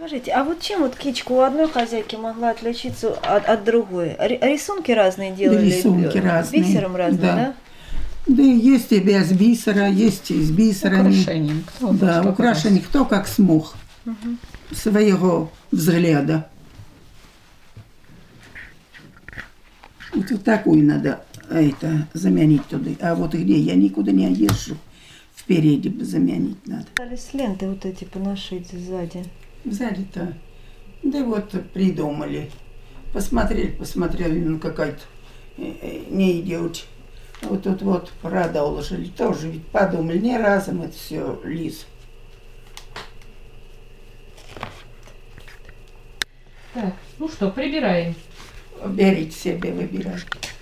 Скажите, а вот чем вот кичка у одной хозяйки могла отличиться от другой? Рисунки разные делали? Рисунки разные. Бисером разные, да? Да, есть и без бисера, есть и с бисерами. Украшением. Да, украшение кто как смог. Своего взгляда. Вот такую надо заменить туда. А вот где я никуда не езжу. Впереди заменить надо. С ленты вот эти поношить сзади. Сзади-то. Да вот придумали. Посмотрели, ну какая-то не идет. Вот тут вот продолжили. Тоже ведь подумали, не разом это все лис. Так, ну что, прибираем. Берите себе, выбирайте.